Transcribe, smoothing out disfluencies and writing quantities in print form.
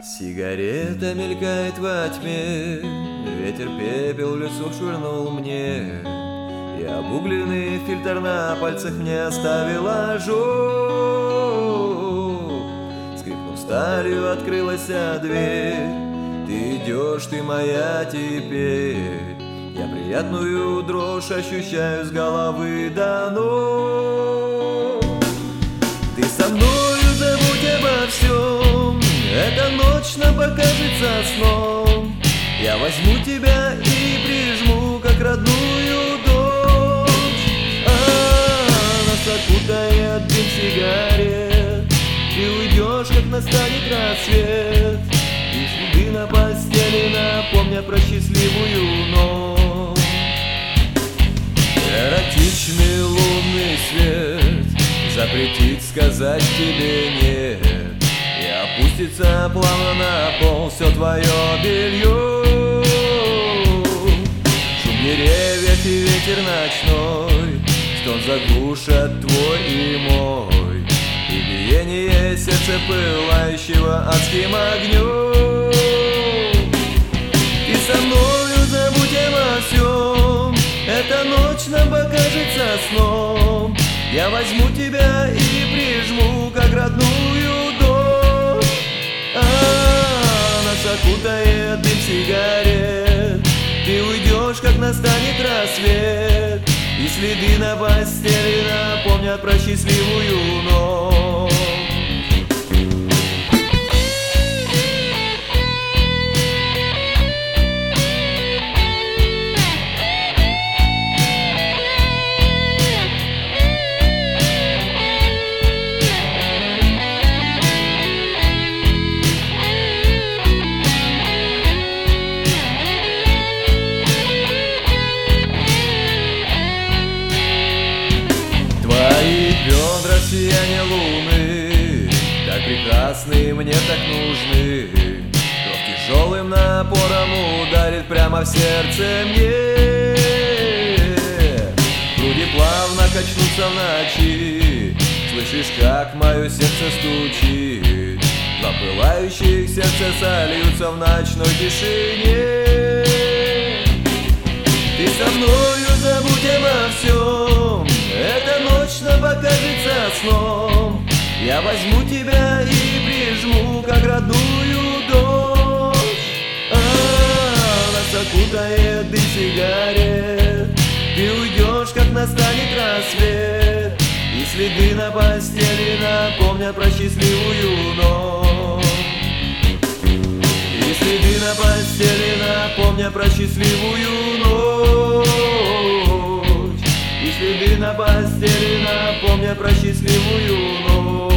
Сигарета мелькает во тьме, ветер пепел в лицо швырнул мне, и обугленный фильтр на пальцах мне оставил ожог. Скрипнув сталью, открылась дверь. Ты идешь, ты моя теперь. Я приятную дрожь ощущаю с головы до ног. Ты со мною, забудь обо всем. Эта ночь нам покажется сном. Я возьму тебя и прижму, как родную дочь. Нас окутает дым сигарет. Ты уйдешь, как настанет рассвет, и следы на постели напомнят про счастливую ночь. Эротичный лунный свет запретит сказать тебе нет, и опустится плавно на пол все твое белье. Шум деревьев и ветер ночной, стон заглушат твой и мой, и биение сердца, пылающего адским огнем. Ты со мною, забудь обо всем. Эта ночь нам покажется сном. Я возьму тебя и прижму, как родную дочь. Нас окутает дым сигарет. Ты уйдешь, как настанет рассвет, и следы на постели напомнят про счастливую ночь. Бедра сияния луны, так прекрасны, мне так нужны. Кровь тяжелым напором ударит прямо в сердце мне. Груди плавно качнутся в ночи, слышишь, как мое сердце стучит. Два пылающих сердца сольются в ночной тишине. Ты со мною, забудь обо всем. Эта ночь нам покажется сном. Я возьму тебя и прижму, как родную дочь. Нас окутает дым сигарет. Ты уйдешь, как настанет рассвет, и следы на постели напомнят про счастливую ночь. И следы на постели напомнят про счастливую ночь. И следы на постели напомнят про счастливую ночь.